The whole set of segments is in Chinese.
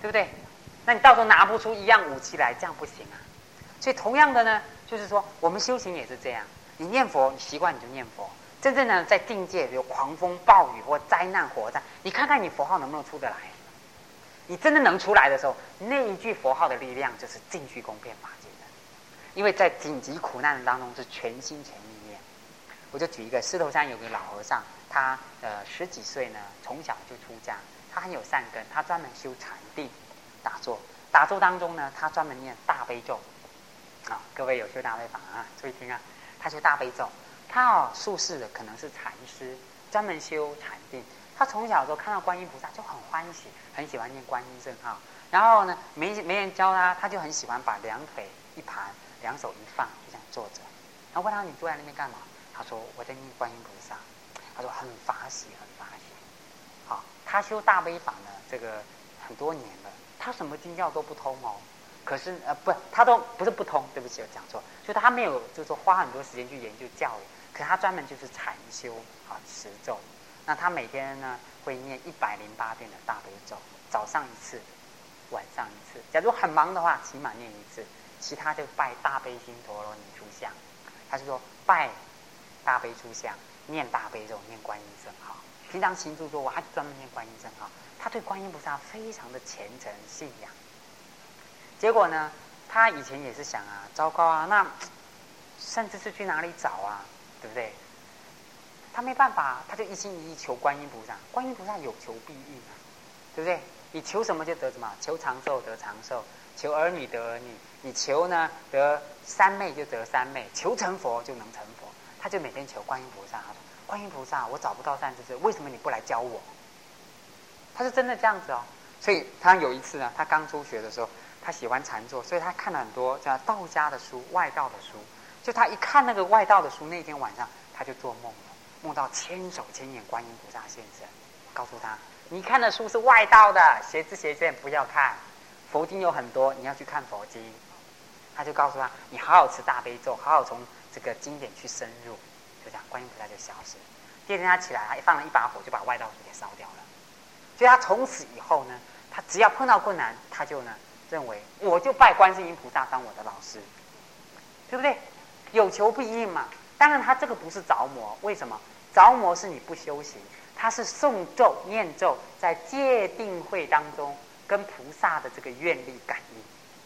对不对？那你到时候拿不出一样武器来，这样不行啊。所以同样的呢，就是说我们修行也是这样，你念佛，你习惯你就念佛。真正呢，在境界有狂风暴雨或灾难火灾，你看看你佛号能不能出得来。你真的能出来的时候，那一句佛号的力量就是尽虚空遍法界的。因为在紧急苦难当中是全心全意念。我就举一个，狮头山有个老和尚，他10几岁呢，从小就出家，他很有善根，他专门修禅定打坐。打坐当中呢，他专门念大悲咒啊，各位有修大悲法啊，注意听啊，他修大悲咒。他宿世的可能是禅师，专门修禅定。他从小的时候看到观音菩萨就很欢喜，很喜欢念观音圣号。然后呢，没人教他，他就很喜欢把两腿一盘，两手一放，就这样坐着。然后问他：“你坐在那边干嘛？”他说：“我在念观音菩萨。”他说：“很法喜，很法喜。”好，他修大悲法呢，这个很多年了，他什么经教都不通哦。可是他都不是不通，对不起，我讲错，就他没有，就是说花很多时间去研究教育，可是他专门就是禅修啊，持咒。那他每天呢会念108遍的大悲咒，早上一次，晚上一次。假如很忙的话，起码念一次，其他就拜大悲心陀罗尼出像。他是说拜大悲出像，念大悲咒，念观音圣号。平常行住坐卧，他专门念观音圣号。他对观音菩萨非常的虔诚信仰。结果呢，他以前也是想啊，糟糕啊，那甚至是去哪里找啊，对不对？他没办法，他就一心一意求观音菩萨。观音菩萨有求必应啊，对不对？你求什么就得什么，求长寿得长寿，求儿女得儿女，你求呢得三昧就得三昧，求成佛就能成佛。他就每天求观音菩萨，他说：“观音菩萨，我找不到善知识，为什么你不来教我？”他是真的这样子哦。所以他有一次呢，他刚初学的时候，他喜欢禅坐，所以他看了很多叫道家的书、外道的书。就他一看那个外道的书，那天晚上他就做梦了。梦到千手千眼观音菩萨现身，告诉他：“你看的书是外道的，邪知邪见，不要看。佛经有很多，你要去看佛经。”他就告诉他：“你好好持大悲咒，好好从这个经典去深入。”就这样，观音菩萨就消失了。第二天他起来，他放了一把火，就把外道书给烧掉了。所以他从此以后呢，他只要碰到困难，他就呢认为我就拜观世音菩萨当我的老师，对不对？有求必应嘛。当然他这个不是着魔，为什么？着魔是你不修行，他是诵咒念咒，在戒定慧当中跟菩萨的这个愿力感应。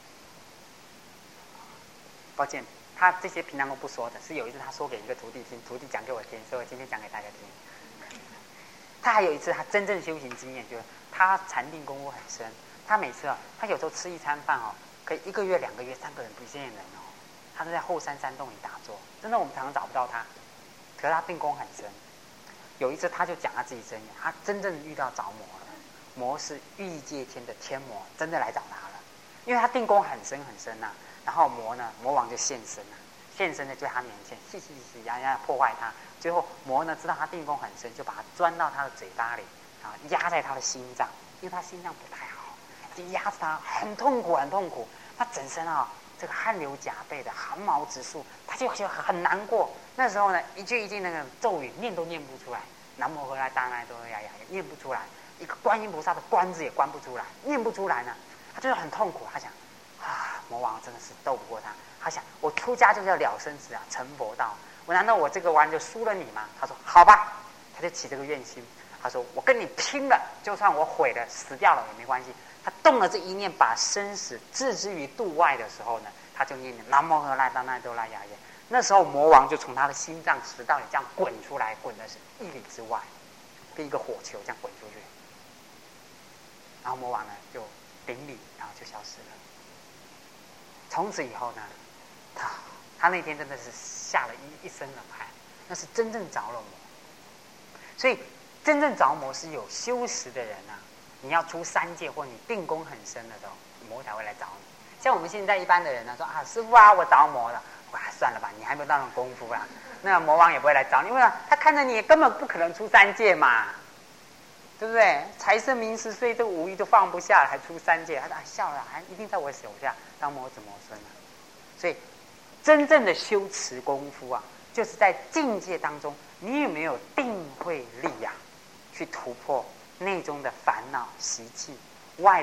抱歉，他这些平常都不说的，是有一次他说给一个徒弟听，徒弟讲给我听，所以我今天讲给大家听。他还有一次他真正修行经验，就是他禅定功夫很深，他每次他有时候吃一餐饭可以1个月、2个月、3个人不见人哦。他都在后山山洞里打坐，真的我们常常找不到他，可是他定功很深。有一次他就讲他自己真言，他真正遇到着魔了，魔是欲界天的天魔，真的来找他了，因为他定功很深很深啊。然后魔王就现身了，现身的就在他面前，压破坏他。最后魔呢知道他定功很深，就把他钻到他的嘴巴里，啊，压在他的心脏，因为他心脏不太好，就压着他，很痛苦很痛苦。他整身这个汗流浃背的，汗毛直竖，他就很难过。那时候呢，一句一句那个咒语念都念不出来，南无何来大奈多呀呀，念不出来，一个观音菩萨的观字也观不出来，念不出来呢，他就是很痛苦。他想魔王真的是斗不过他。他想我出家就是要了生死啊，成佛道，我难道我这个玩就输了你吗？他说好吧，他就起这个愿心。他说我跟你拼了，就算我毁了死掉了也没关系。他动了这一念，把生死置之于度外的时候呢，他就念南无何来大奈多拉雅耶。那时候魔王就从他的心脏食道里这样滚出来，滚的是1里之外，跟一个火球这样滚出去。然后魔王呢就顶礼，然后就消失了。从此以后呢，他那天真的是吓了一身冷汗，那是真正着了魔。所以真正着魔是有修持的人啊。你要出3界或你定功很深的时候，魔才会来找你。像我们现在一般的人呢，说师父啊，我着魔了，算了吧，你还没有那种功夫啊，那魔王也不会来找你，因为他看着你根本不可能出3界嘛，对不对？财色名食睡这个5欲都放不下，还出3界，他说笑了，还一定在我手下当魔子魔孙啊。所以真正的修持功夫啊，就是在境界当中，你有没有定慧力啊，去突破内中的烦恼习气，外的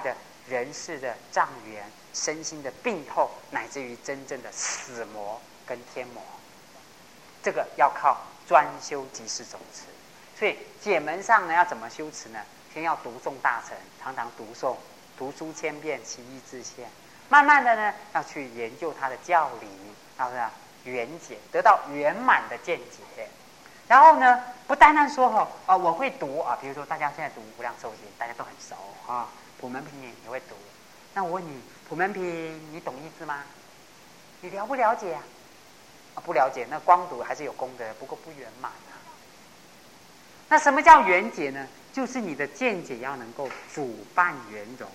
人世的障缘、身心的病痛，乃至于真正的死魔跟天魔。这个要靠专修即是总持。所以解门上呢，要怎么修持呢？先要读诵大乘，常常读诵，读书千遍，其义自现。慢慢的呢，要去研究它的教理，然后呢圆解，得到圆满的见解。然后呢，不单单说我会读啊，比如说大家现在读《无量寿经》，大家都很熟啊，普门品也会读。那我问你，普门品你懂意思吗？你了不了解啊？不了解，那光读还是有功德，不过不圆满啊。那什么叫圆解呢？就是你的见解要能够主办圆融。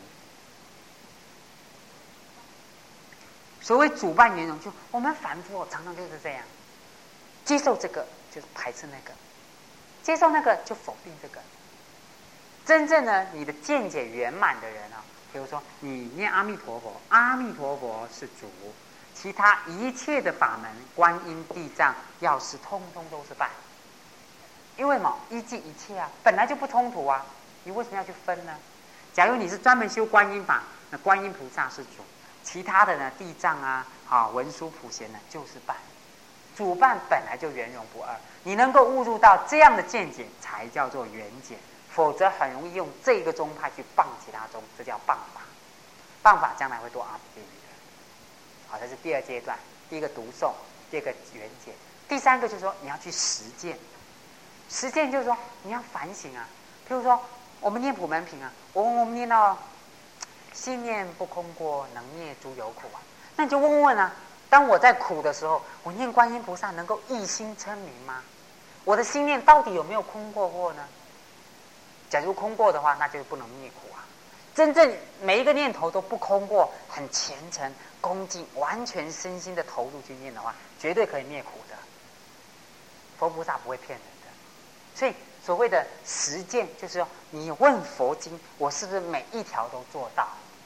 所谓主办圆融，就我们凡夫常常就是这样，接受这个就是排斥那个，接受那个就否定这个。真正的你的见解圆满的人啊，比如说你念阿弥陀佛，阿弥陀佛是主，其他一切的法门，观音、地藏、药师，通通都是伴。因为嘛，依据一切啊，本来就不冲突啊，你为什么要去分呢？假如你是专门修观音法，那观音菩萨是主，其他的呢，地藏啊、文殊普贤呢，就是伴。主伴本来就圆融不二，你能够悟入到这样的见解，才叫做圆解。否则很容易用这个宗派去谤其他宗，这叫谤法。谤法将来会堕阿鼻地狱的。好，这是第二阶段，第一个读诵，第二个圆解，第三个就是说你要去实践。实践就是说你要反省啊。譬如说我们念普门品啊，我们念到心念不空过，能灭诸有苦啊。那你就问问啊，当我在苦的时候，我念观音菩萨能够一心称名吗？我的心念到底有没有空过呢？假如空过的话，那就不能灭苦啊。真正每一个念头都不空过，很虔诚恭敬，完全身心的投入去念的话，绝对可以灭苦的。佛菩萨不会骗人的。所以所谓的实践，就是说你问佛经，我是不是每一条都做到？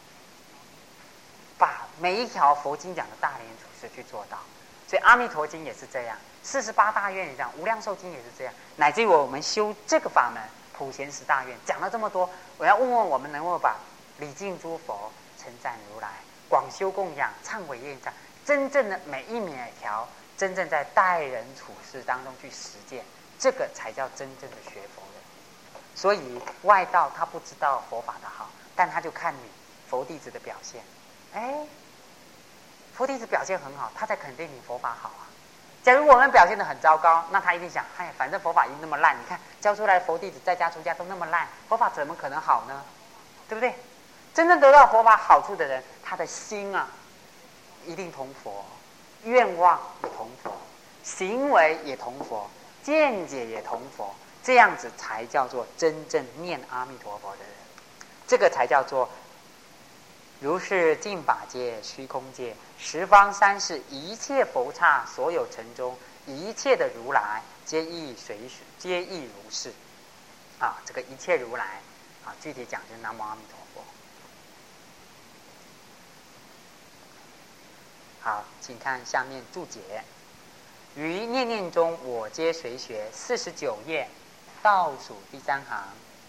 把每一条佛经讲的大廉处事去做到。所以阿弥陀经也是这样，48大愿也这样，无量寿经也是这样，乃至于我们修这个法门普贤十大愿讲了这么多，我要问问我们能否把礼敬诸佛、称赞如来、广修供养、忏悔业障，真正的每一条，真正在待人处事当中去实践，这个才叫真正的学佛人。所以外道他不知道佛法的好，但他就看你佛弟子的表现，佛弟子表现很好，他才肯定你佛法好啊。假如我们表现得很糟糕，那他一定想，反正佛法已经那么烂，你看教出来的佛弟子在家出家都那么烂，佛法怎么可能好呢？对不对？真正得到佛法好处的人，他的心啊一定同佛，愿望也同佛，行为也同佛，见解也同佛，这样子才叫做真正念阿弥陀佛的人。这个才叫做如是尽法界、虚空界、十方三世一切佛刹所有尘中，一切的如来皆亦如是啊！这个一切如来啊，具体讲就是南无阿弥陀佛。好，请看下面注解：于念念中，我皆随学49页，倒数第3行。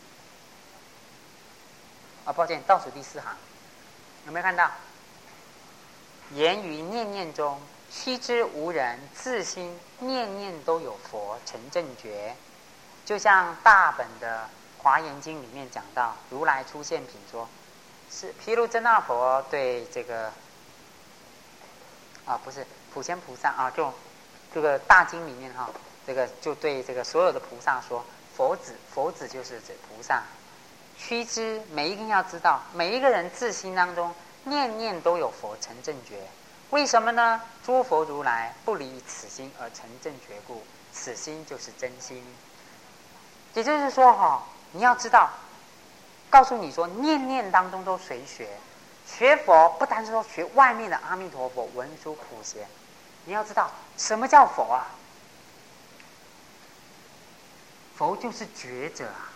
抱歉，倒数第4行。有没有看到？言于念念中，须知无人自心念念都有佛成正觉。就像大本的华严经里面讲到，如来出现品说，是毗卢遮那佛对这个不是普贤菩萨就这个大经里面这个就对这个所有的菩萨说，佛子就是指菩萨。须知每一个人要知道，每一个人自心当中念念都有佛成正觉。为什么呢？诸佛如来不离此心而成正觉故，此心就是真心。也就是说你要知道，告诉你说念念当中都随学。学佛不单是说学外面的阿弥陀佛、文殊普贤，你要知道什么叫佛啊？佛就是觉者啊，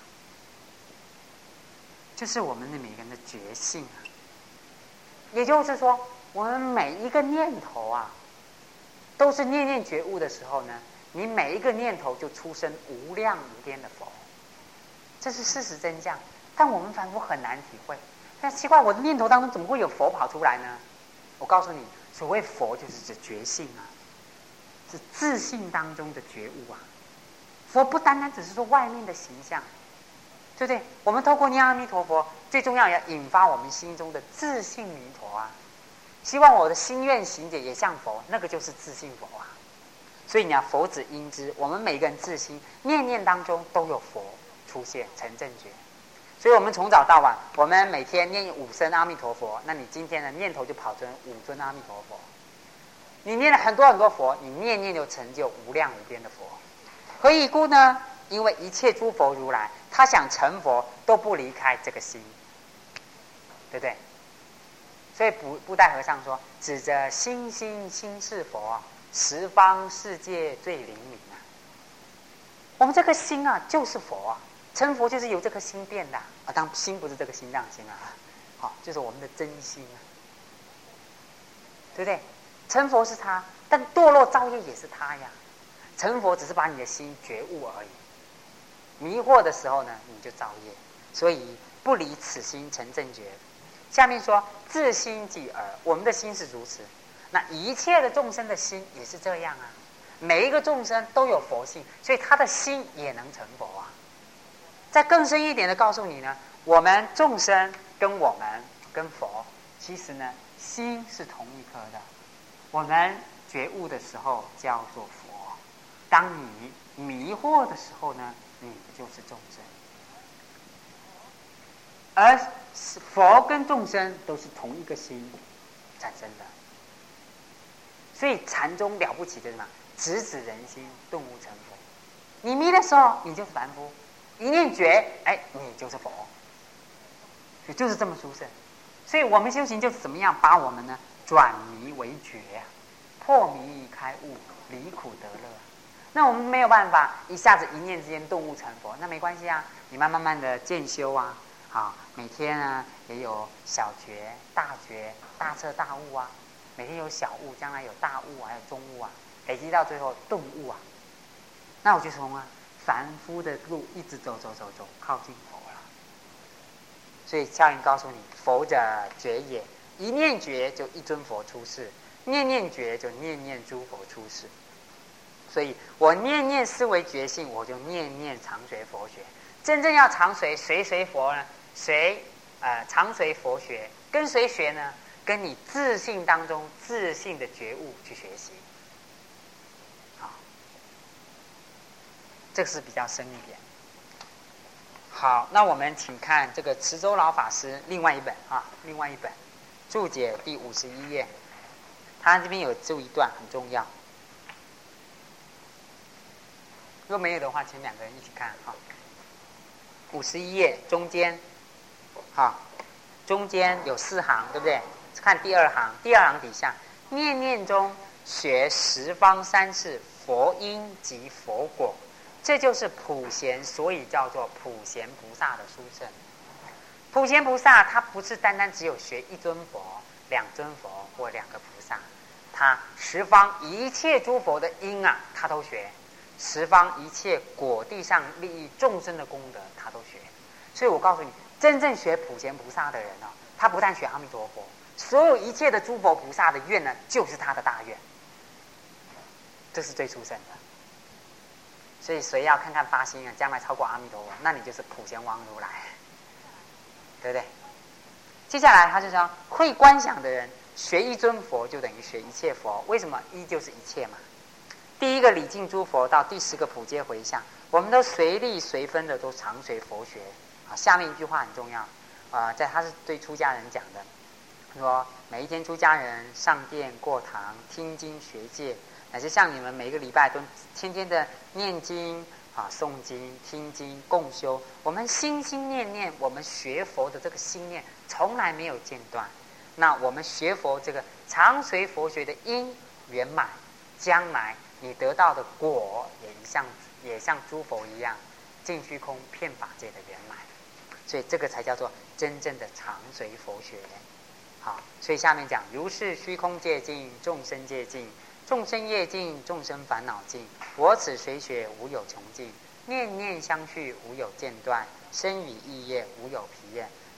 就是我们的每个人的觉性啊。也就是说，我们每一个念头都是念念觉悟的时候呢，你每一个念头就出生无量无边的佛，这是事实真相。但我们凡夫很难体会， 但奇怪，我的念头当中怎么会有佛跑出来呢？我告诉你，所谓佛就是指觉性啊，是自性当中的觉悟啊。佛不单单只是说外面的形象，对不对？我们透过念阿弥陀佛，最重要要引发我们心中的自性弥陀啊。希望我的心愿行解也像佛，那个就是自性佛啊。所以你要佛子应知，我们每个人自心念念当中都有佛出现成正觉。所以我们从早到晚，我们每天念5声阿弥陀佛，那你今天的念头就跑成5尊阿弥陀佛。你念了很多很多佛，你念念就成就无量无边的佛。何以故呢？因为一切诸佛如来，他想成佛都不离开这个心，对不对？所以布袋和尚说：“指着心心心是佛，十方世界最灵敏啊。”我们这颗心啊，就是佛啊，成佛就是由这颗心变的啊。当心不是这个心脏心啊，好，就是我们的真心啊，对不对？成佛是他，但堕落造业也是他呀。成佛只是把你的心觉悟而已，迷惑的时候呢，你就造业，所以不离此心成正觉。下面说自心即耳，我们的心是如此，那一切的众生的心也是这样啊。每一个众生都有佛性，所以他的心也能成佛啊。再更深一点的告诉你呢，我们众生跟我们跟佛，其实呢心是同一颗的。我们觉悟的时候叫做佛，当你迷惑的时候呢，你就是众生。而佛跟众生都是同一个心产生的，所以禅宗了不起的是什么？直指人心，顿悟成佛。你迷的时候，你就是凡夫；一念觉，你就是佛。所以就是这么殊胜。所以我们修行就是怎么样把我们呢转迷为觉啊，破迷开悟，离苦得乐。那我们没有办法一下子一念之间顿悟成佛，那没关系啊，你慢慢的渐修啊。好，每天呢也有小觉、大觉、大彻大悟啊，每天有小悟，将来有大悟，还有中悟啊，累积到最后顿悟啊。那我就从凡夫的路一直走，靠近佛了。所以教云告诉你，佛者觉也，一念觉就一尊佛出世，念念觉就念念诸佛出世。所以我念念思维觉性，我就念念常随佛学。真正要常随佛呢？常随佛学，跟谁学呢？跟你自性当中自性的觉悟去学习。好，这个是比较深一点。好，那我们请看这个慈州老法师另外一本注解第51页，他这边有注一段很重要。如果没有的话，请2个人一起看哈。51页中间，中间有4行，对不对？看第2行，第2行底下，念念中学十方三世佛因及佛果，这就是普贤，所以叫做普贤菩萨的殊胜。普贤菩萨他不是单单只有学1尊佛、2尊佛或2个菩萨，他十方一切诸佛的因啊，他都学。十方一切果地上利益众生的功德，他都学。所以我告诉你，真正学普贤菩萨的人哦，他不但学阿弥陀佛，所有一切的诸佛菩萨的愿呢，就是他的大愿。这是最殊胜的。所以谁要看看发心啊，将来超过阿弥陀佛，那你就是普贤王如来，对不对？接下来他就说，会观想的人学1尊佛，就等于学一切佛。为什么？一就是一切嘛。第1个礼敬诸佛到第10个普皆回向，我们都随力随分的都常随佛学。下面一句话很重要，他是对出家人讲的，说每一天出家人上殿过堂听经学戒，乃至像你们每个礼拜都天天的念经诵经听经共修，我们心心念念，我们学佛的这个心念从来没有间断。那我们学佛这个常随佛学的因圆满，将来你得到的果也像诸佛一样，尽虚空遍法界的圆满。所以这个才叫做真正的常随佛学。好，所以下面讲，如是虚空界尽，众生界尽，众生业尽，众生烦恼尽。我此随学无有穷尽，念念相续无有间断，身语意业无有疲厌。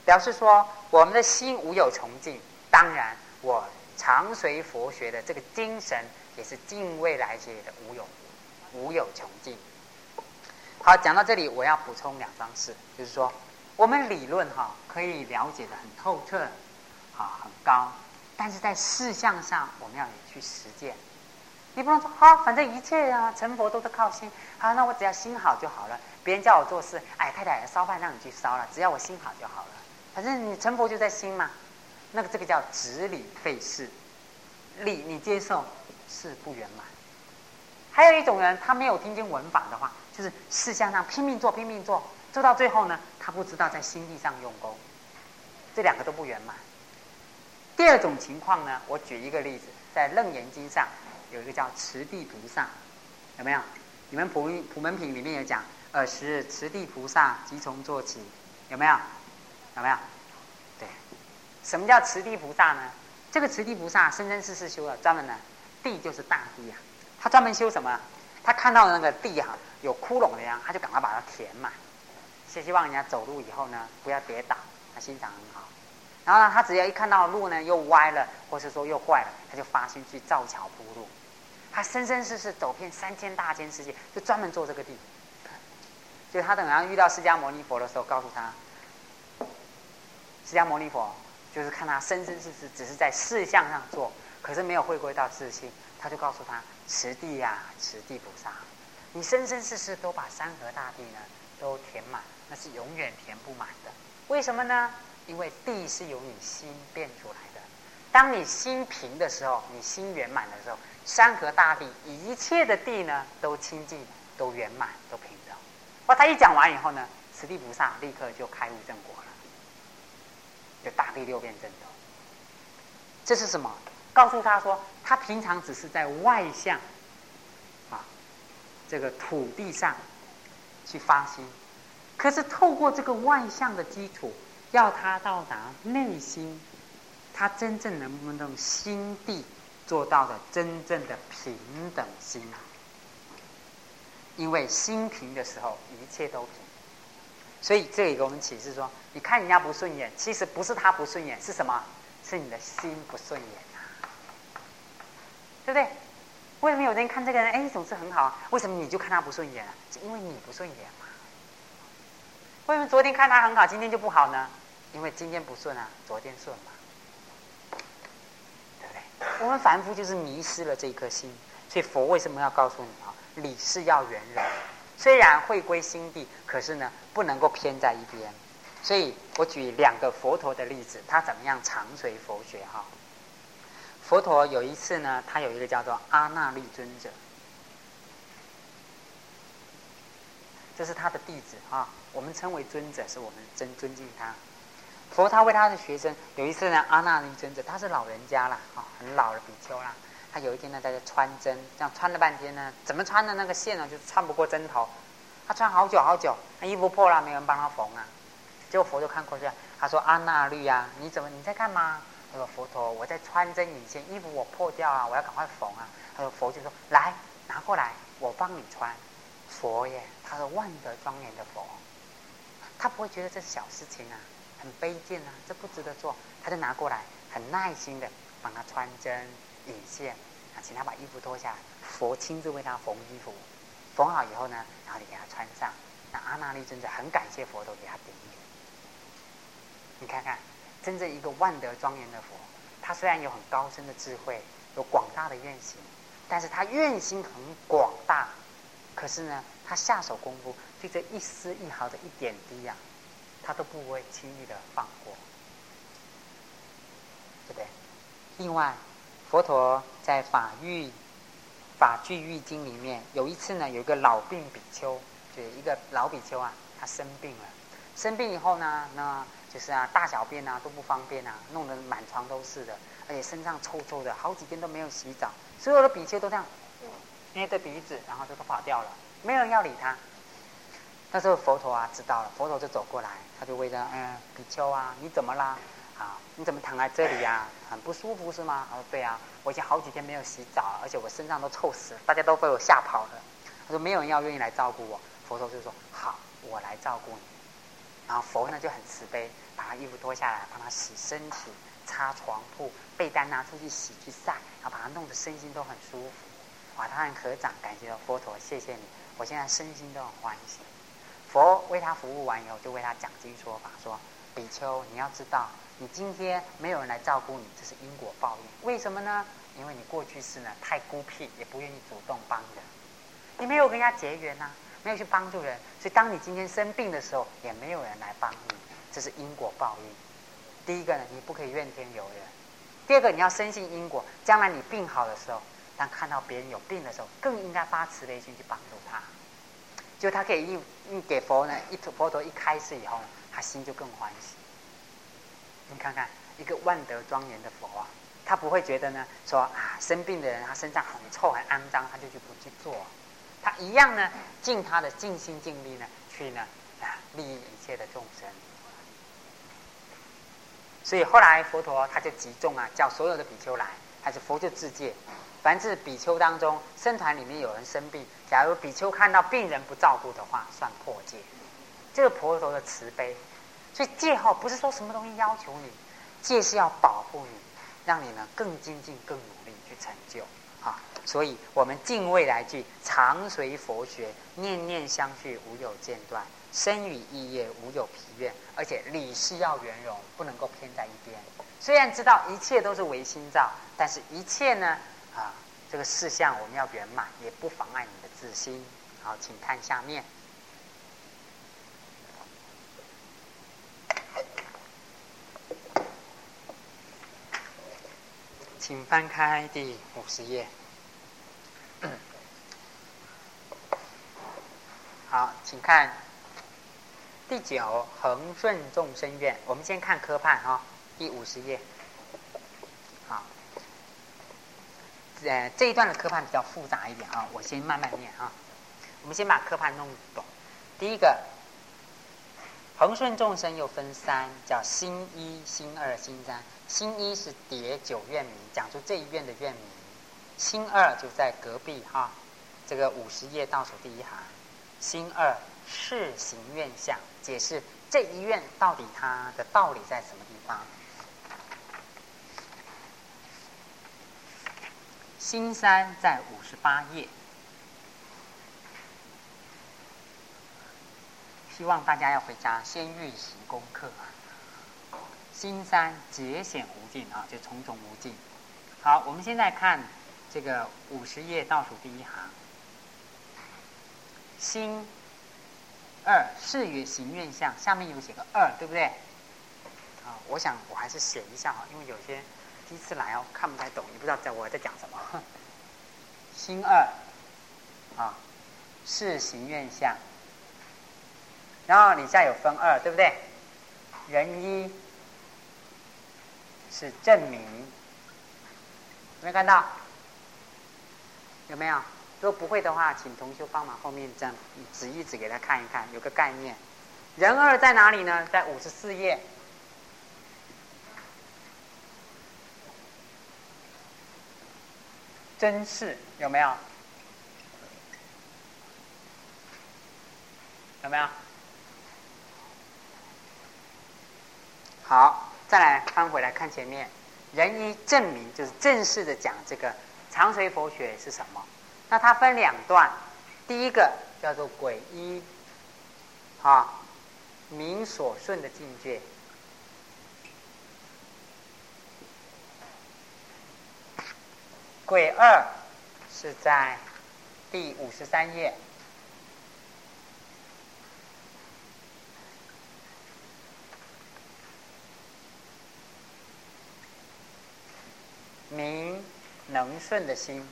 表示说我们的心无有穷尽。当然，我常随佛学的这个精神，也是尽未来劫的无有穷尽。好，讲到这里，我要补充两桩事，就是说，我们理论可以了解的很透彻，很高，但是在事项上，我们要去实践。你不能说反正一切成佛都是靠心，那我只要心好就好了。别人叫我做事，太太烧饭让你去烧了，只要我心好就好了。反正你成佛就在心嘛。这个叫执理费事，理你接受，事不圆满。还有一种人，他没有听经闻法的话，就是事项上拼命做，做到最后呢，他不知道在心地上用功，这两个都不圆满。第二种情况呢，我举一个例子，在《楞严经》上有一个叫持地菩萨，有没有？你们普门品里面有讲，尔时持地菩萨即从做起，有没有？有没有？对，什么叫持地菩萨呢？这个持地菩萨生生世世修了，专门呢，地就是大地他专门修什么？他看到那个地有窟窿的他就赶快把它填满，希望人家走路以后呢不要跌倒，他心肠很好。然后呢，他只要一看到路呢又歪了，或是说又坏了，他就发心去造桥铺路。他生生世世走遍3000大千世界，就专门做这个地。就他等他遇到释迦牟尼佛的时候，告诉他，释迦牟尼佛就是看他生生世世只是在事项上做，可是没有回归到自性，他就告诉他：持地持地菩萨，你生生世世都把山河大地呢都填满，那是永远填不满的。为什么呢？因为地是由你心变出来的。当你心平的时候，你心圆满的时候，山河大地一切的地呢都清净，都圆满，都平等。他一讲完以后呢，持地菩萨立刻就开悟正果了，就大地6变正道。这是什么？告诉他说，他平常只是在外向这个土地上去发心，可是透过这个外向的基础，要他到达内心，他真正能不能心地做到的真正的平等心？因为心平的时候，一切都平。所以这里给我们启示说，你看人家不顺眼，其实不是他不顺眼，是什么？是你的心不顺眼对不对？为什么有人看这个人总是很好，为什么你就看他不顺眼是因为你不顺眼嘛。为什么昨天看他很好，今天就不好呢？因为今天不顺昨天顺嘛，对不对？我们凡夫就是迷失了这一颗心，所以佛为什么要告诉你理事要圆融，虽然会归心地，可是呢不能够偏在一边。所以我举2个佛陀的例子，他怎么样常随佛学佛陀有一次呢，他有一个叫做阿那律尊者，这是他的弟子我们称为尊者，是我们真尊敬他。佛他为他的学生，有一次呢，阿那律尊者他是老人家啦很老的比丘啦，他有一天呢在这穿针，这样穿了半天呢，怎么穿的那个线呢，就是穿不过针头，他穿好久好久，他衣服破了，没人帮他缝结果佛就看过去，他说：“阿那律你在干嘛？”他说：“佛陀，我在穿针引线，衣服我破掉我要赶快缝他说：“佛就说，来拿过来，我帮你穿。”佛耶，他是万德庄严的佛，他不会觉得这是小事情很卑贱这不值得做，他就拿过来，很耐心的帮他穿针引线请他把衣服脱下来，佛亲自为他缝衣服，缝好以后呢，然后你给他穿上。那阿那律尊者很感谢佛陀给他顶礼。你看看，真正一个万德庄严的佛，他虽然有很高深的智慧，有广大的愿行，但是他愿心很广大，可是呢，他下手功夫对这一丝一毫的一点滴他都不会轻易的放过，对不对？另外，佛陀在法句喻经里面，有一次呢，有一个老病比丘，就一个老比丘他生病了，生病以后呢，那就是大小便都不方便弄得满床都是的，而且身上臭臭的，好几天都没有洗澡，所有的比丘都这样捏着鼻子，然后就都跑掉了，没有人要理他。那时候佛陀知道了，佛陀就走过来，他就问他：“比丘你怎么啦？你怎么躺在这里很不舒服是吗？”他说：“对我已经好几天没有洗澡，而且我身上都臭死了，大家都被我吓跑了。”他说：“没有人愿意来照顾我。”佛陀就说：“好，我来照顾你。” 然后佛呢就很慈悲，把他衣服脱下来，帮他洗身体、擦床铺、被单拿出去洗去晒，然后把他弄得身心都很舒服。哇，他很合掌，感谢佛陀，谢谢你，我现在身心都很欢喜。佛为他服务完以后，就为他讲经说法，说比丘，你要知道，你今天没有人来照顾你，这是因果报应。为什么呢？因为你过去世呢太孤僻，也不愿意主动帮人，你没有跟人家结缘啊，没有去帮助人，所以当你今天生病的时候，也没有人来帮你，这是因果报应。第一个呢，你不可以怨天尤人；第二个，你要深信因果，将来你病好的时候，当看到别人有病的时候，更应该发慈悲心去帮助他。就他可以一给佛呢，佛陀一开示以后呢，他心就更欢喜。你看看一个万德庄严的佛啊，他不会觉得呢说啊生病的人他身上很臭很肮脏，他就不去做，他一样呢尽他的尽心尽力呢去呢利益一切的众生。所以后来佛陀他就集众叫所有的比丘来，还是佛就自戒。凡是比丘当中，僧团里面有人生病，假如比丘看到病人不照顾的话，算破戒。这个佛陀的慈悲，所以戒不是说什么东西要求你，戒是要保护你，让你呢更精进、更努力去成就啊。所以我们敬未来句，常随佛学，念念相续，无有间断，身语意业无有疲倦，而且理事要圆融，不能够偏在一边。虽然知道一切都是唯心造，但是一切呢这个事项我们要圆满，也不妨碍你的自心。好，请看下面。请翻开第50页。好，请看第9恒顺众生愿。我们先看科判第50页。好，这一段的科判比较复杂一点我先慢慢念我们先把科判弄懂。第一个，恒顺众生又分3，叫心1、心2、心3。心1是叠9愿名，讲出这一愿的愿名。心2就在隔壁这个50页倒数第1行。心2是行愿相，解释这一愿到底它的道理在什么地方。心3在58页，希望大家要回家先预习功课。心3节显无尽就重重无尽。好，我们现在看这个50页倒数第1行。心2是于行愿相，下面有写个2，对不对？我想我还是写一下因为有些第一次来看不太懂，也不知道我在讲什么。心2是行愿相，然后底下有分2，对不对？人1是证明，有没有看到？有没有？如果不会的话，请同修帮忙后面这样指一指给他看一看，有个概念。人2在哪里呢？在54页。真是有没有？有没有？好，再来翻回来看前面。人1证明就是正式的讲这个常随佛学是什么。那它分2段，第一个叫做轨1明所顺的境界。轨2是在第53页。明能顺的心。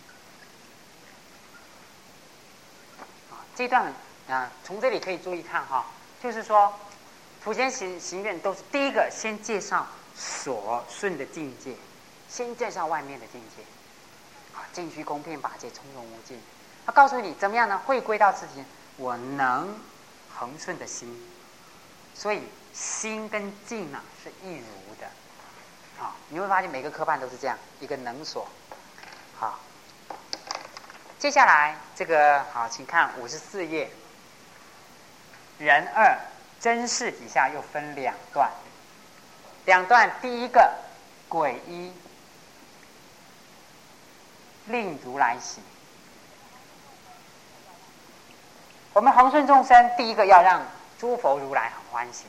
这段从这里可以注意看就是说普贤行愿都是第一个先介绍所顺的境界，先介绍外面的境界净虚空遍法界从容无尽。他告诉你怎么样呢？会归到自己，我能恒顺的心。所以心跟境是一如的你会发现每个科判都是这样，一个能所。好，接下来这个请看54页。人2 真事底下又分两段，两段第一个诡异令如来喜。我们恒顺众生，第一个要让诸佛如来很欢喜。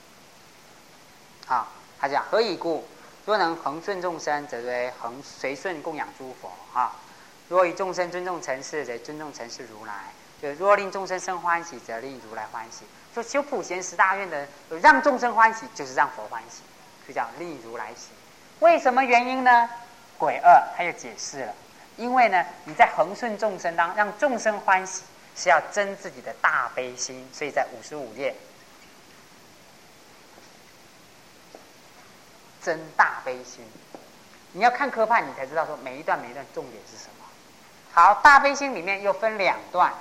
好，他讲何以故？若能恒顺众生，则为恒随顺供养诸佛。啊，若以众生尊重尘世，则尊重尘世如来。就若令众生生欢喜，则令如来欢喜。说修普贤十大愿的人，让众生欢喜，就是让佛欢喜，就叫令如来喜。为什么原因呢？癸二他又解释了，因为呢，你在恒顺众生当让众生欢喜，是要增自己的大悲心，所以在55页增大悲心。你要看科判，你才知道说每一段重点是什么。好，大悲心里面又分两段。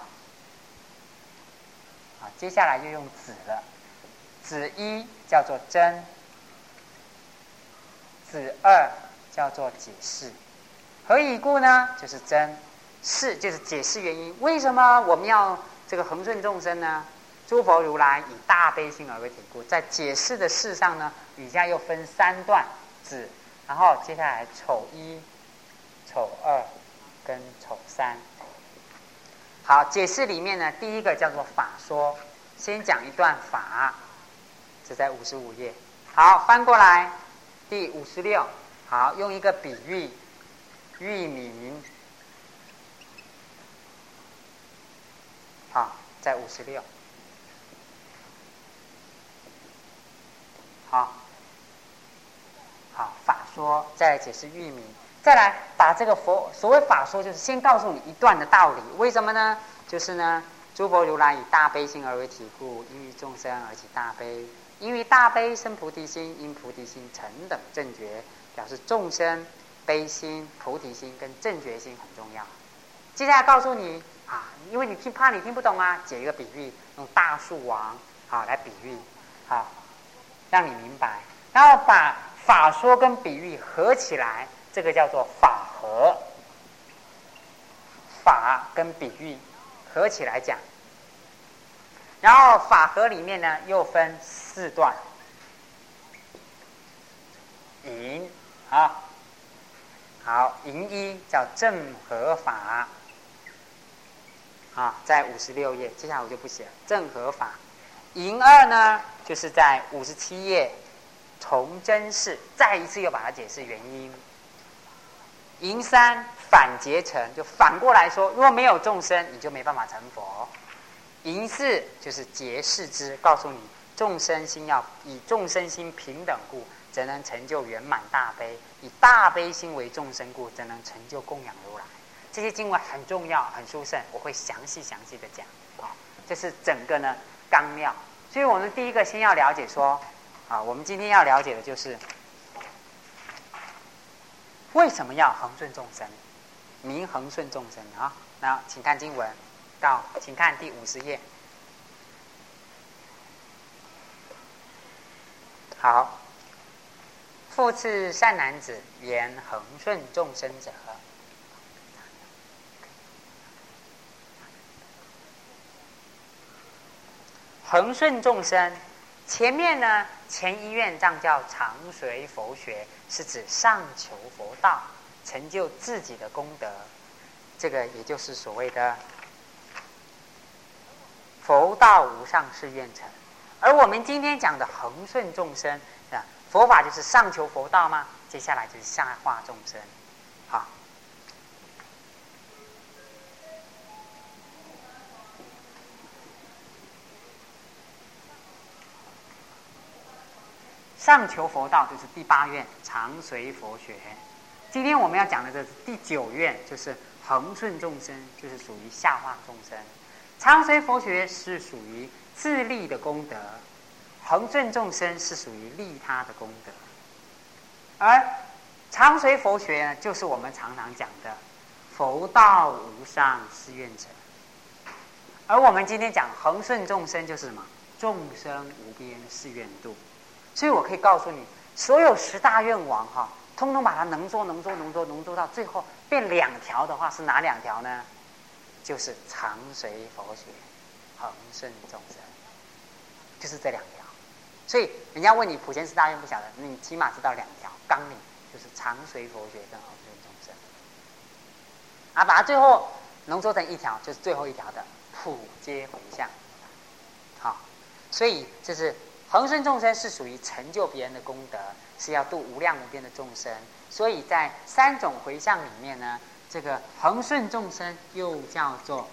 好，接下来就用子了。子一叫做真，子二叫做解释。何以故呢？就是真。是就是解释原因，为什么我们要这个恒顺众生呢？诸佛如来以大悲心而为体故，在解释的事上呢，底下又分三段子，然后接下来丑一、丑二跟丑三。好，解释里面呢，第一个叫做法说，先讲一段法，这在55页。好，翻过来第56，好，用一个比喻，喻名。好，在56。好，法说，再来解释喻名，再来把这个所谓法说，就是先告诉你一段的道理。为什么呢？就是呢，诸佛如来以大悲心而为体故，因于众生而起大悲，因为大悲生菩提心，因菩提心成等正觉，表示众生悲心、菩提心跟正觉心很重要。接下来告诉你。啊，因为你怕你听不懂啊，解一个比喻，用大树王好来比喻，好让你明白，然后把法说跟比喻合起来，这个叫做法合。法跟比喻合起来讲，然后法合里面呢又分4段，引啊，好，引一叫正合法。啊，在56页，接下来我就不写了。正合法，引二呢，就是在57页，从真事，再一次又把它解释原因。引三反结成，就反过来说，如果没有众生，你就没办法成佛。引四就是结事之，告诉你众生心要以众生心平等故，则能成就圆满大悲；以大悲心为众生故，则能成就供养如来。这些经文很重要，很殊胜，我会详细的讲。好，这是整个呢纲要。所以我们第一个先要了解说，啊，我们今天要了解的就是为什么要恒顺众生，名恒顺众生啊。那请看经文，请看第50页。好，复次善男子，言恒顺众生者。恒顺众生，前面呢，前一愿藏叫常随佛学，是指上求佛道，成就自己的功德，这个也就是所谓的佛道无上誓愿成。而我们今天讲的恒顺众生，佛法就是上求佛道吗？接下来就是下化众生。好，上求佛道就是第8愿，常随佛学。今天我们要讲的这是第9愿，就是恒顺众生，就是属于下化众生。常随佛学是属于自利的功德，恒顺众生是属于利他的功德。而常随佛学呢，就是我们常常讲的佛道无上誓愿者。而我们今天讲恒顺众生，就是什么？众生无边誓愿度。所以我可以告诉你，所有10大愿王通通把它浓缩到最后变2条的话，是哪2条呢？就是常随佛学，恒顺众生。 就是这两条。所以人家问你普贤十大愿不晓得，你起码知道两条纲领，就是常随佛学跟恒顺众生。啊，把它最后浓缩成一条，就是最后一条的普皆回向。好，所以就是恒顺众生是属于成就别人的功德，是要度无量无边的众生。所以在三种回向里面呢，这个恒顺众生又叫做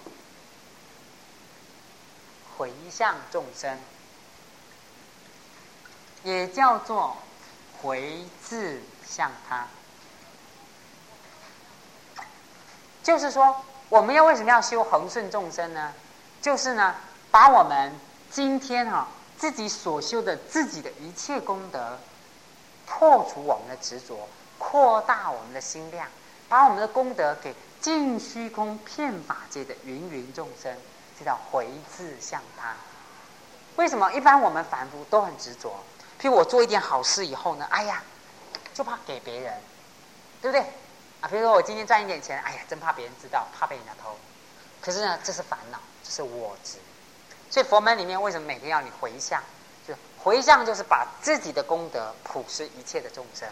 回向众生，也叫做回自向他。就是说，我们为什么要修恒顺众生呢？就是呢，把我们今天自己所修的自己的一切功德，破除我们的执着，扩大我们的心量，把我们的功德给尽虚空遍法界的芸芸众生，这叫回自向他。为什么一般我们凡夫都很执着？譬如我做一点好事以后呢，哎呀，就怕给别人，对不对？啊，比如说我今天赚一点钱，哎呀，真怕别人知道，怕被人家偷。可是呢，这是烦恼，这是我执。所以佛门里面为什么每天要你回向？就回向就是把自己的功德普施一切的众生。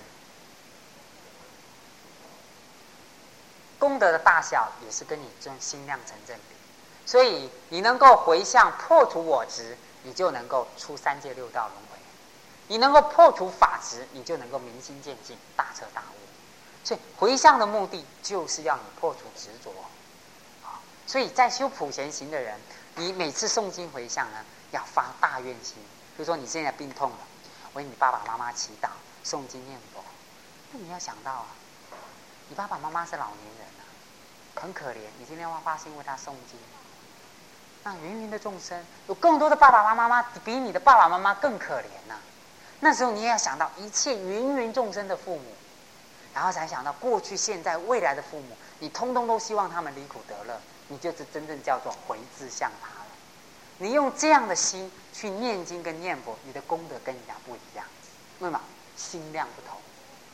功德的大小也是跟你这种心量成正比。所以你能够回向破除我执，你就能够出三界六道轮回；你能够破除法执，你就能够明心见性，大彻大悟。所以回向的目的就是要你破除执着。所以在修普贤行的人，你每次诵经回向呢，要发大愿心。比如说你现在病痛了，为你爸爸妈妈祈祷、诵经念佛，那你要想到啊，你爸爸妈妈是老年人啊，很可怜，你今天要发心为他诵经。那芸芸的众生，有更多的爸爸妈妈比你的爸爸妈妈更可怜啊。那时候你也要想到一切芸芸众生的父母。然后才想到过去、现在、未来的父母，你通通都希望他们离苦得乐，你就是真正叫做回自向他了。你用这样的心去念经跟念佛，你的功德跟人家不一样，为什么？心量不同。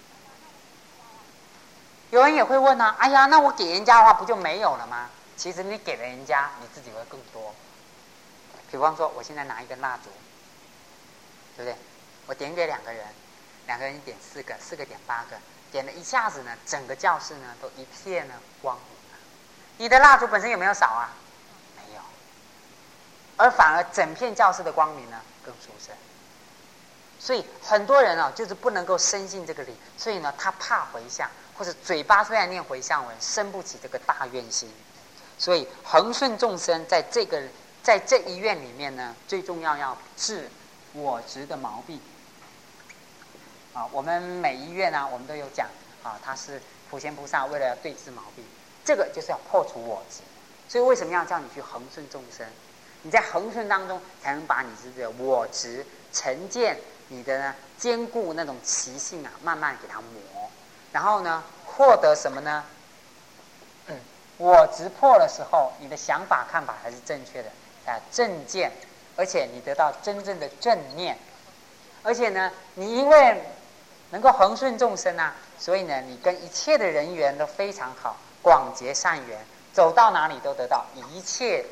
有人也会问啊，哎呀，那我给人家的话不就没有了吗？其实你给了人家，你自己会更多。比方说，我现在拿一根蜡烛，对不对？我点给两个人，两个人点4个，4个点8个。点了一下子呢，整个教室呢都一片呢光明了。你的蜡烛本身有没有少啊？没有，而反而整片教室的光明呢更殊胜。所以很多人就是不能够深信这个理，所以呢他怕回向，或者嘴巴虽然念回向文，生不起这个大愿心。所以恒顺众生在这一愿里面呢，最重要治我执的毛病。我们每一愿我们都有讲他是普贤菩萨为了要对治毛病，这个就是要破除我执。所以为什么要叫你去恒顺众生？你在恒顺当中，才能把你这个我执、成见、你的坚固那种习性慢慢给它磨，然后呢，获得什么呢？我执破的时候，你的想法看法才是正确的正见，而且你得到真正的正念，而且呢，你因为能够恒顺众生所以呢，你跟一切的人缘都非常好，广结善缘，走到哪里都得到一切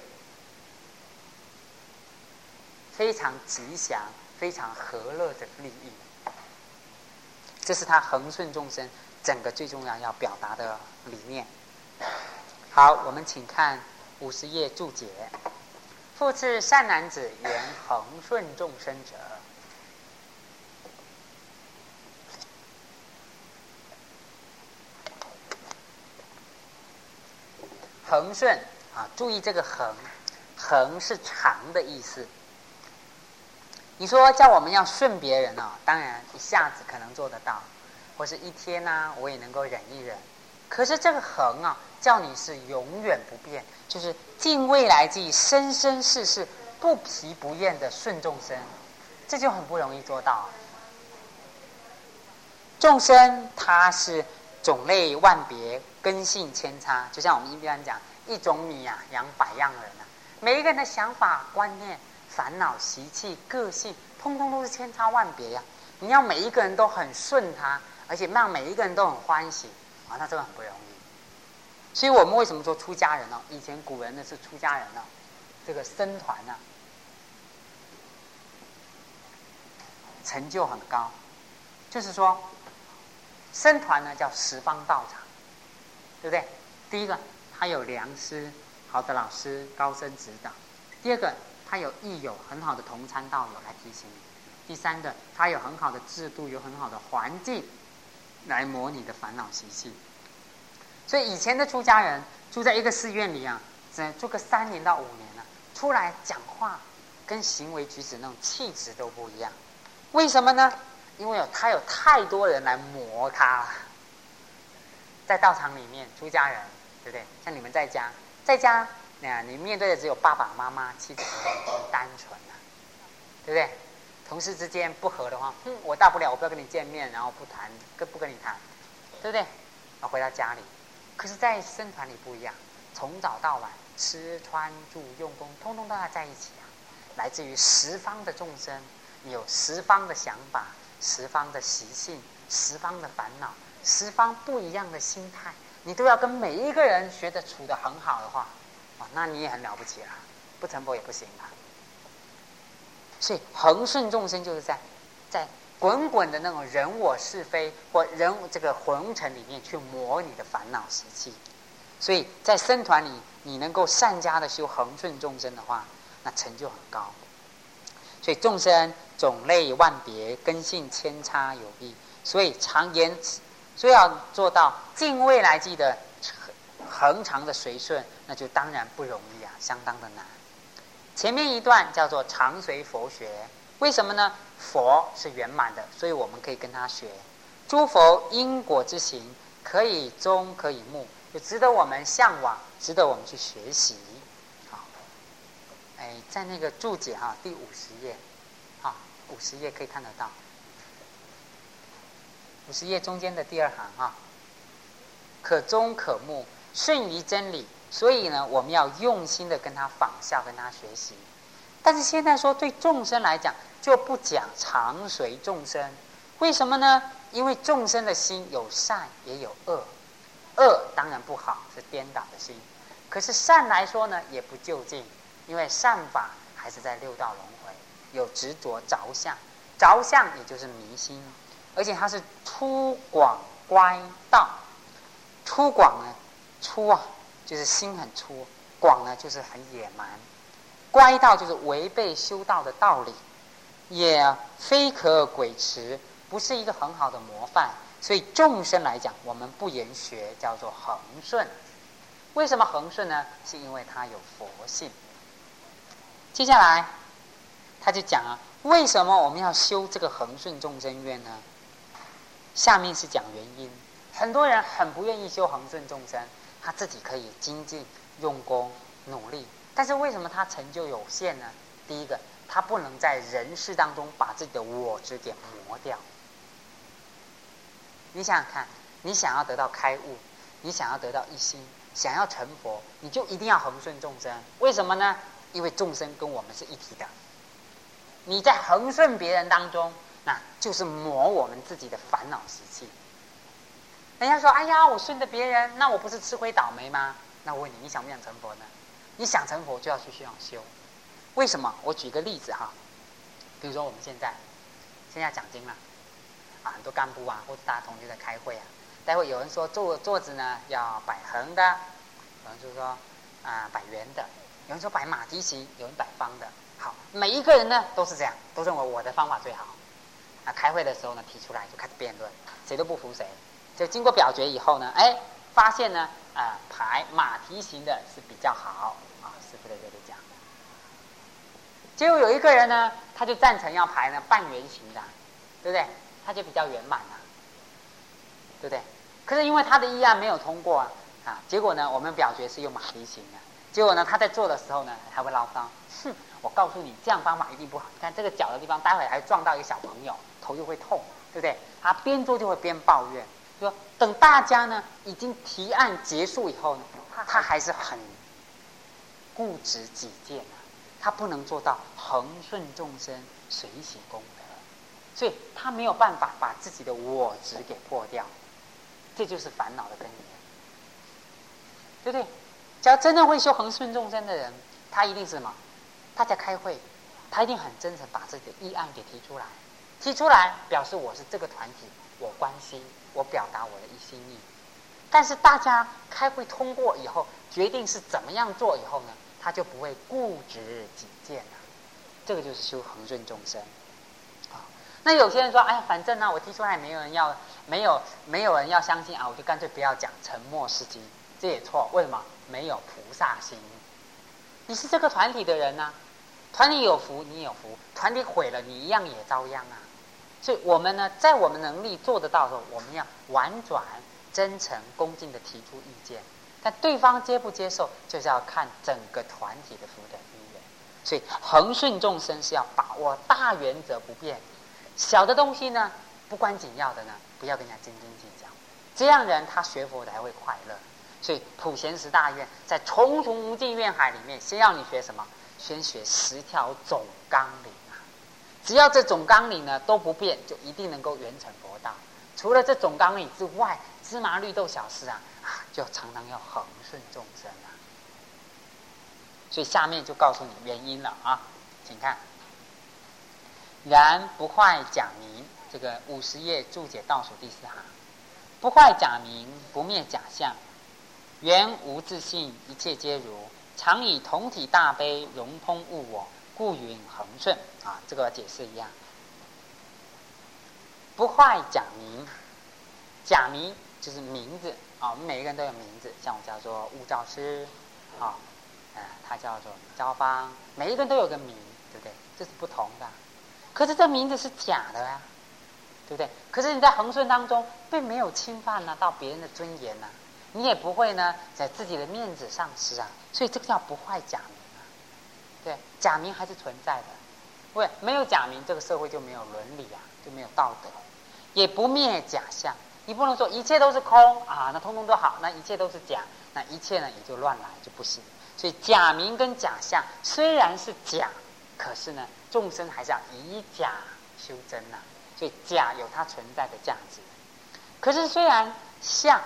非常吉祥、非常和乐的利益。这是他恒顺众生整个最重要表达的理念。好，我们请看50页注解：复次善男子言恒顺众生者，恒顺注意这个恒，恒是长的意思。你说叫我们要顺别人当然一下子可能做得到，或是一天我也能够忍一忍。可是这个恒叫你是永远不变，就是尽未来际、生生世世不疲不厌的顺众生，这就很不容易做到。众生它是种类万别，根性千差，就像我们一般讲，一种米养百样人每一个人的想法、观念、烦恼、习气、个性，通通都是千差万别呀。你要每一个人都很顺他，而且让每一个人都很欢喜那这个很不容易。所以我们为什么说出家人以前古人呢是出家人这个僧团成就很高。就是说，僧团呢叫十方道场，对不对？第一个，他有良师，好的老师高僧指导；第二个，他亦有很好的同参道友来提醒你；第三个，他有很好的制度，有很好的环境来磨你的烦恼习气。所以以前的出家人住在一个寺院里啊，只能住个3年到5年了，出来讲话跟行为举止那种气质都不一样。为什么呢？因为他有太多人来磨他了。在道场里面，出家人对不对？像你们在家，你面对的只有爸爸妈妈、妻子，很单纯啊，对不对？同事之间不合的话，我大不了我不要跟你见面，然后不跟你谈，对不对？然后回到家里。可是，在僧团里不一样，从早到晚，吃穿住用功，通通都要在一起啊！来自于十方的众生，有十方的想法、十方的习性、十方的烦恼、十方不一样的心态，你都要跟每一个人学得处得很好的话，那你也很了不起了，不成佛也不行啊！所以恒顺众生就是在滚滚的那种人我是非或人这个红尘里面去磨你的烦恼习气。所以在僧团里，你能够善加的修恒顺众生的话，那成就很高。所以众生种类万别，根性千差有异，所以要做到尽未来际的恒常的随顺，那就当然不容易啊，相当的难。前面一段叫做常随佛学，为什么呢？佛是圆满的，所以我们可以跟他学。诸佛因果之行，可以终可以慕，就值得我们向往，值得我们去学习。好，在那个注解第50页，50页可以看得到。50页中间的第2行可终可慕，顺于真理。所以呢，我们要用心的跟他仿效，跟他学习。但是现在说对众生来讲，就不讲常随众生。为什么呢？因为众生的心有善也有恶，恶当然不好，是颠倒的心。可是善来说呢，也不究竟，因为善法还是在六道轮回，有执着着相，着相也就是迷心，而且它是粗广乖道。粗广呢，粗就是心很粗，广呢就是很野蛮。乖道就是违背修道的道理，也非可轨持，不是一个很好的模范。所以众生来讲，我们不言学，叫做恒顺。为什么恒顺呢？是因为他有佛性。接下来他就讲为什么我们要修这个恒顺众生愿呢？下面是讲原因。很多人很不愿意修恒顺众生，他自己可以精进用功努力，但是为什么他成就有限呢？第一个，他不能在人世当中把自己的我执给磨掉。你想想看，你想要得到开悟，你想要得到一心，想要成佛，你就一定要恒顺众生。为什么呢？因为众生跟我们是一体的。你在恒顺别人当中，那就是磨我们自己的烦恼习气。人家说：“哎呀，我顺着别人，那我不是吃亏倒霉吗？”那我问你，你想不想成佛呢？你想成佛，就要去修。为什么？我举个例子比如说我们现在讲经了很多干部或者大家同学在开会待会有人说桌子呢要摆横的，有人就说摆圆的，有人说摆马蹄形，有人摆方的。好，每一个人呢都是这样，都认为我的方法最好。开会的时候呢提出来就开始辩论，谁都不服谁。就经过表决以后呢，发现呢排马蹄形的是比较好师父在这里讲。结果有一个人呢，他就赞成要排呢半圆形的，对不对？他就比较圆满对不对？可是因为他的议案没有通过结果呢，我们表决是用马蹄形的。结果呢，他在做的时候呢，还会唠叨：“我告诉你，这样方法一定不好。你看这个脚的地方，待会还撞到一个小朋友，头就会痛，对不对？”他边做就会边抱怨，说等大家呢已经提案结束以后呢，他还是很固执己见他不能做到恒顺众生，随喜功德，所以他没有办法把自己的我执给破掉，这就是烦恼的根源，对不对？只要真正会修恒顺众生的人，他一定是什么？他在开会，他一定很真诚把自己的议案给提出来， 提出来表示我是这个团体，我关心，我表达我的心意。但是大家开会通过以后，决定是怎么样做以后呢，他就不会固执己见了。这个就是修恒顺众生。那有些人说，哎呀，反正呢，我提出来没有人要，没有人要相信啊，我就干脆不要讲，沉默是金。这也错，为什么？没有菩萨心。你是这个团体的人啊，团体有福，你有福；团体毁了，你一样也遭殃啊。所以我们呢，在我们能力做得到的时候，我们要婉转、真诚、恭敬地提出意见。但对方接不接受，就是要看整个团体的福德因缘。所以恒顺众生是要把握大原则不变，小的东西呢，不关紧要的呢，不要跟人家斤斤计较。这样人他学佛才会快乐。所以普贤十大愿在重重无尽愿海里面，先要你学什么？先学10条总纲领啊！只要这总纲领呢都不变，就一定能够圆成佛道。除了这总纲领之外，芝麻绿豆小事啊，就常常要恒顺众生啊。所以下面就告诉你原因了啊，请看。然不坏假名，这个50页注解倒数第4行，不坏假名，不灭假象。原无自性，一切皆如，常以同体大悲融通物我，故云恒顺啊。这个解释一样。不坏假名，假名就是名字啊。我们每一个人都有名字，像我叫做悟照师啊，他叫做李昭芳，每一个人都有个名，对不对？这是不同的。可是这名字是假的啊，对不对？可是你在恒顺当中，并没有侵犯到别人的尊严啊。你也不会呢，在自己的面子上失啊，所以这个叫不坏假名啊。对，假名还是存在的。喂，没有假名，这个社会就没有伦理啊，就没有道德，也不灭假象。你不能说一切都是空啊，那通通都好，那一切都是假，那一切呢也就乱来，就不行。所以假名跟假象虽然是假，可是呢，众生还是要以假修真啊。所以假有它存在的价值。可是虽然相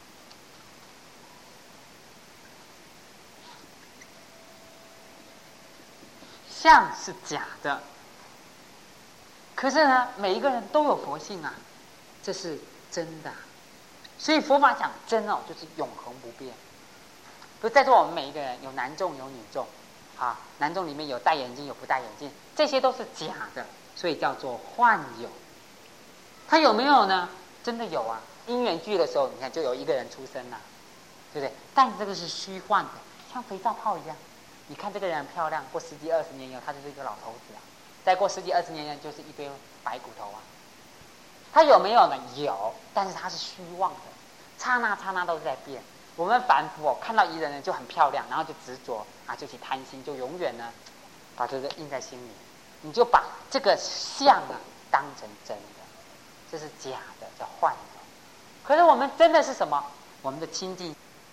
是假的，可是呢，每一个人都有佛性啊，这是真的。所以佛法讲真哦，就是永恒不变。不，在座我们每一个人有男众有女众啊，男众里面有戴眼镜有不戴眼镜，这些都是假的，所以叫做幻有。他有没有呢？真的有啊！因缘聚的时候，你看就有一个人出生了，对不对？但这个是虚幻的，像肥皂泡一样。你看这个人很漂亮，过10几20年以后，他就是一个老头子啊；再过10几20年，就是一堆白骨头啊。他有没有呢？有，但是他是虚妄的，刹那刹那都是在变。我们凡夫看到一个人就很漂亮，然后就执着啊，就去贪心，就永远呢把这个印在心里，你就把这个相啊当成真的，这是假的，叫幻的。可是我们真的是什么？我们的清净。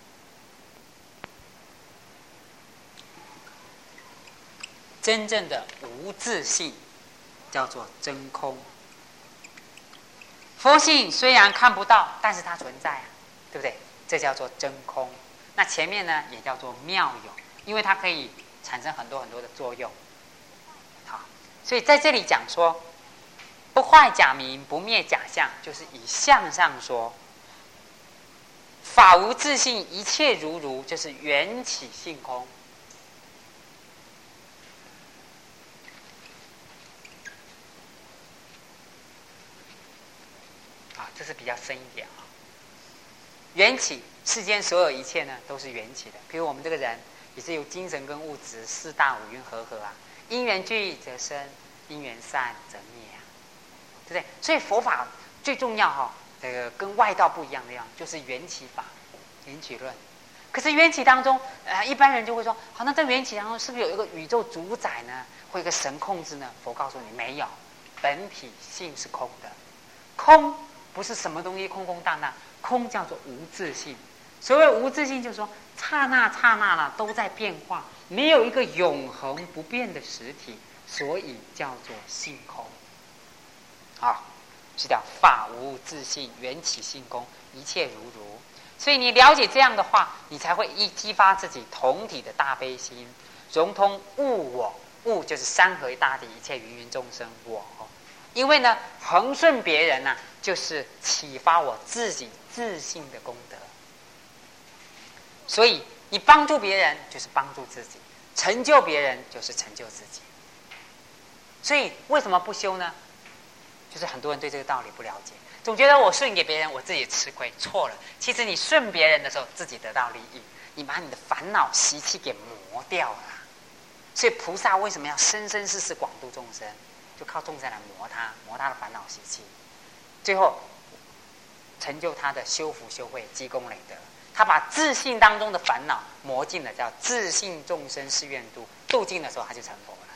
真正的无自性叫做真空。佛性虽然看不到，但是它存在啊，对不对？这叫做真空。那前面呢也叫做妙有，因为它可以产生很多很多的作用。好，所以在这里讲说，不坏假名，不灭假象，就是以相上说，法无自性，一切如如，就是缘起性空。这是比较深一点啊。缘起，世间所有一切呢，都是缘起的。比如我们这个人，也是由精神跟物质4大5蕴合啊。因缘聚则生，因缘散则灭啊，对不对？所以佛法最重要这个跟外道不一样的就是缘起法、缘起论。可是缘起当中，一般人就会说，好，那在缘起当中是不是有一个宇宙主宰呢？或一个神控制呢？佛告诉你，没有，本体性是空的，空。不是什么东西空空荡荡，空叫做无自性。所谓无自性，就是说刹那刹那呢都在变化，没有一个永恒不变的实体，所以叫做性空。好，是叫法无自性，缘起性空，一切如如。所以你了解这样的话，你才会激发自己同体的大悲心，融通物我。物就是山河大地，一切芸芸众生我。 因为呢，恒顺别人呢，就是启发我自己自信的功德。所以你帮助别人就是帮助自己，成就别人就是成就自己。所以为什么不修呢？就是很多人对这个道理不了解，总觉得我顺给别人，我自己吃亏。错了，其实你顺别人的时候，自己得到利益，你把你的烦恼习气给磨掉了。所以菩萨为什么要生生世世广度众生？就靠众生来磨他的烦恼习气，最后成就他的修福修慧积功累德。他把自信当中的烦恼磨尽了，叫自信众生是愿度，度尽的时候他就成佛了。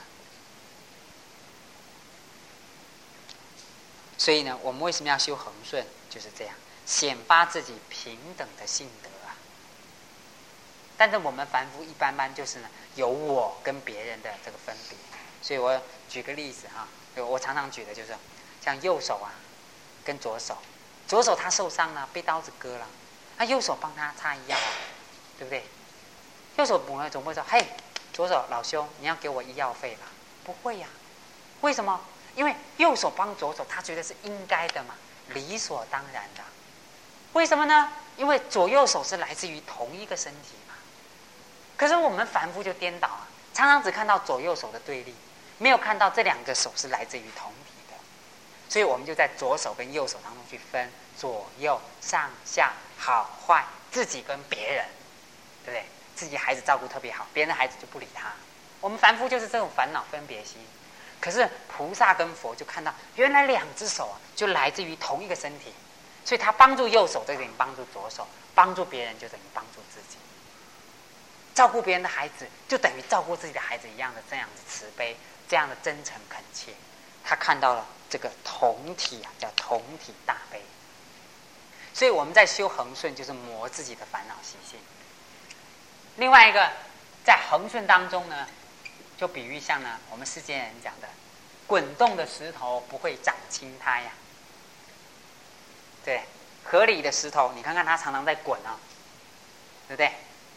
所以呢，我们为什么要修恒顺？就是这样，显发自己平等的性德啊。但是我们凡夫一般般就是呢，有我跟别人的这个分别。所以我举个例子哈，我常常举的就是像右手啊跟左手，左手他受伤了，被刀子割了，那右手帮他擦医药啊，对不对？右手总不会说，嘿，左手老兄，你要给我医药费吧？不会呀、为什么？因为右手帮左手，他觉得是应该的嘛，理所当然的。为什么呢？因为左右手是来自于同一个身体嘛。可是我们凡夫就颠倒啊，常常只看到左右手的对立，没有看到这两个手是来自于同体的。所以我们就在左手跟右手当中去分左右上下好坏，自己跟别人，对不对？自己孩子照顾特别好，别人的孩子就不理他。我们凡夫就是这种烦恼分别心。可是菩萨跟佛就看到，原来两只手啊，就来自于同一个身体，所以他帮助右手就等于帮助左手，帮助别人就等于帮助自己，照顾别人的孩子就等于照顾自己的孩子一样的这样子慈悲，这样的真诚恳切。他看到了这个同体啊，叫同体大悲。所以我们在修恒顺，就是磨自己的烦恼习性。另外一个，在恒顺当中呢，就比喻像呢，我们世间人讲的，滚动的石头不会长青苔呀。对，河里的石头，你看看它常常在滚啊，对不对？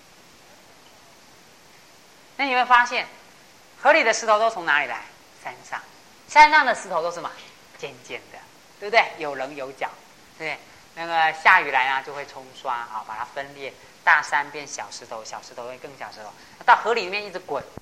那你会发现，河里的石头都从哪里来？山上，山上的石头都是什么？尖尖的，对不对？有棱有角，对不对？那个下雨来啊，就会冲刷啊，把它分裂，大山变小石头，小石头会更小石头，到河里面一直滚，